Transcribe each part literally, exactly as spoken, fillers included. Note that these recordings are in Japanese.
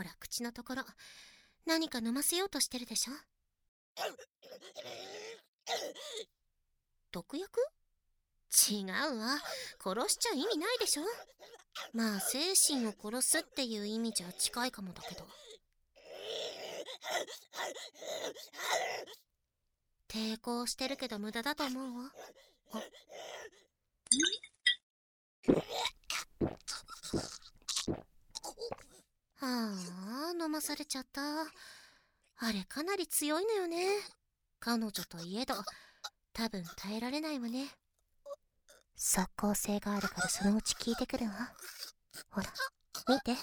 ほら口のところ、何か飲ませようとしてるでしょ。毒薬？違うわ、殺しちゃ意味ないでしょ。まあ精神を殺すっていう意味じゃ近いかもだけど。抵抗してるけど無駄だと思うわ。ああ、飲まされちゃった。あれかなり強いのよね。彼女といえど多分耐えられないわね。即効性があるからそのうち効いてくるわ。ほら見て。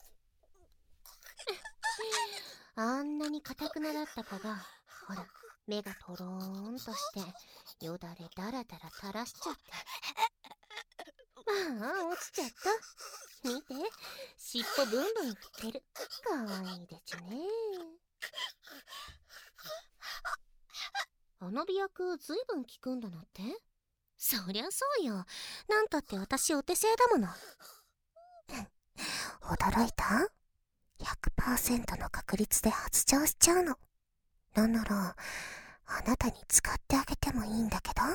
あんなに硬くなだった子が、ほら目がトローンとしてよだれだらだら垂らしちゃって。ああ、落ちちゃった。見て、尻尾ブンブン振ってる。かわいいでちゅね。あの美薬ずいぶん効くんだなって。そりゃそうよ。なんたって私お手製だもの。驚いた？ ひゃくパーセント の確率で発情しちゃうの。なんならあなたに使ってあげてもいいんだけど。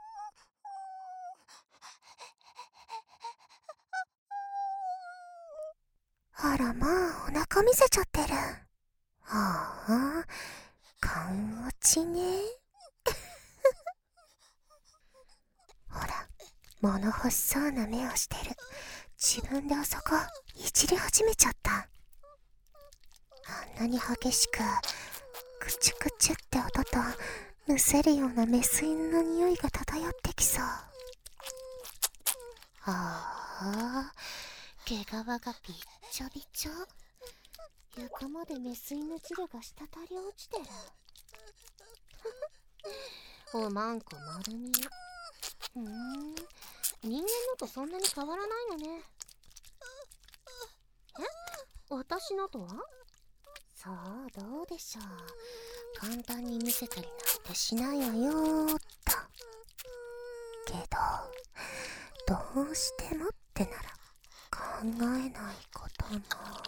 あらまあ、お腹見せちゃってる。ああ、勘落ちね。ほら、物欲しそうな目をしてる。自分であそこいじり始めちゃった。あんなに激しくクチュクチュって音とむせるようなメス犬の匂いが漂ってきそう。ああ、毛皮がびっちょびちょ。床までメス犬汁が滴り落ちてる。おまんこ丸見え。ふーん、人間のとそんなに変わらないのね。え、私のとは？そう、どうでしょう。簡単に見せたりなんてしないわよーっと。けど、どうしてもってなら考えないことも。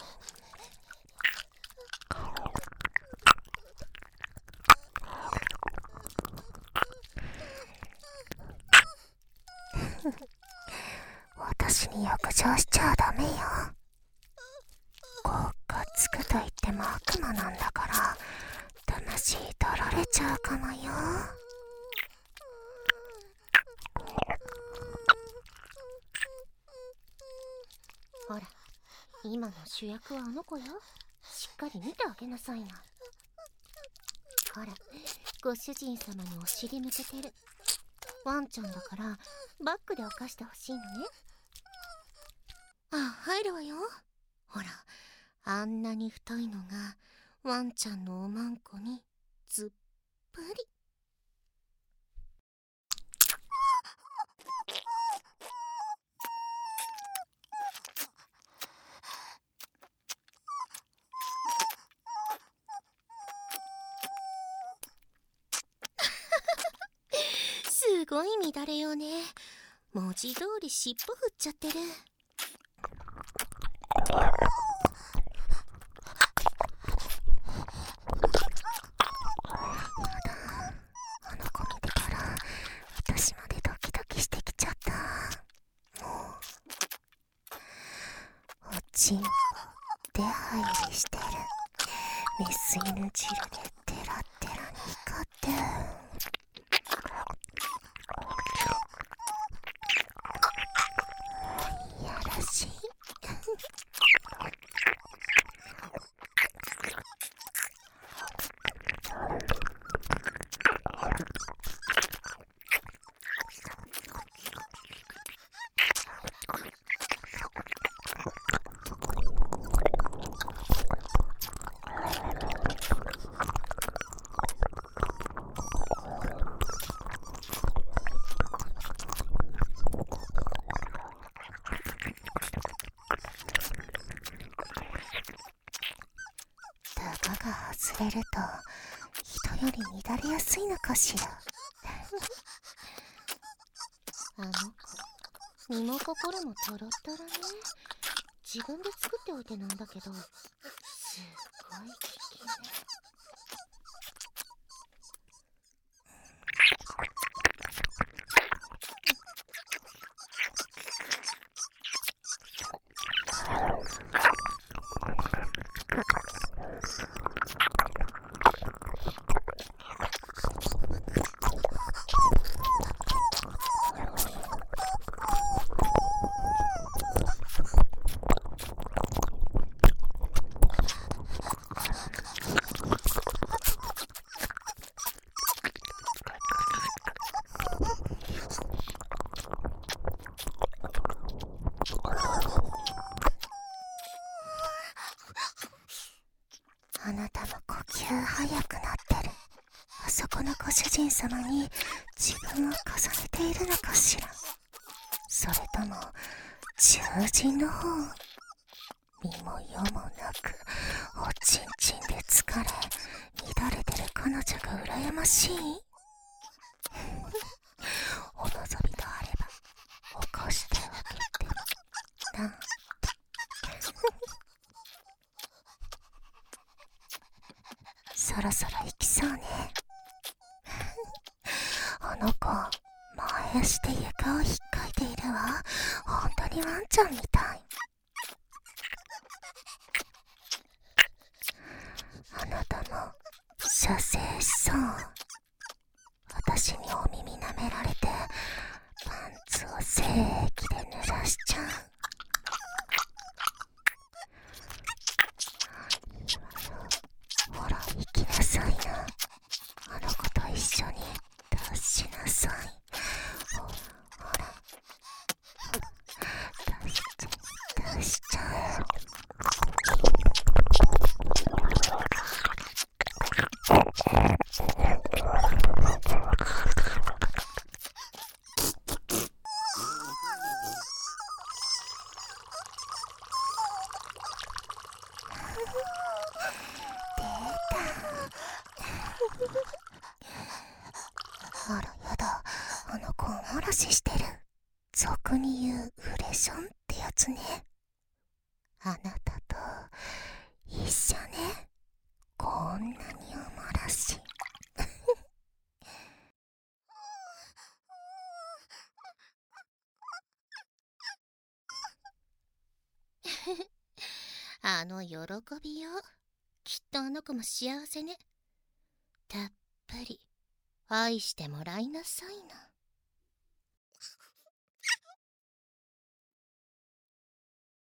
私に欲情しちゃダメよ。こっがつくと言っても悪魔なんだから魂取られちゃうかもよ。ほら、今の主役はあの子よ。しっかり見てあげなさいな。ほら、ご主人様にお尻向けてる。ワンちゃんだからバックで犯してほしいのね。あ、入るわよ。ほら、あんなに太いのがワンちゃんのおまんこにずっぷり。すごい乱れようね。文字通り尻尾振っちゃってる。あの子見てたら私までドキドキしてきちゃった。もうおちんぽ出入りしてる。メス犬汁でテラテラに光っていやらしい。タガが外れると人より乱れやすいのかしら。あの子身も心もトロトロね。自分で作っておいてなんだけど、すっごい効きね。あなたも呼吸速くなってる。あそこのご主人様に自分を重ねているのかしら。それとも獣人の方。身も世もなくおちんちんで疲れ乱れてる彼女が羨ましい。お望みがあれば起こしてあげてなんてそろそろ行きそうね。あの子前足で床をひっかいているわ。本当にワンちゃんみたい。あなたも射精しそう。私にお耳舐められてパンツを精液で濡らしちゃう。ほら行きなさいな。あの子と一緒に出しなさい。ほらほら出しちゃう出しちゃう。あらやだ、あの子お漏らししてる。俗に言うウレションってやつね。あなたと一緒ね。こんなにお漏らし。あの喜びよ。きっとあの子も幸せね。たっぷり愛してもらいなさいな。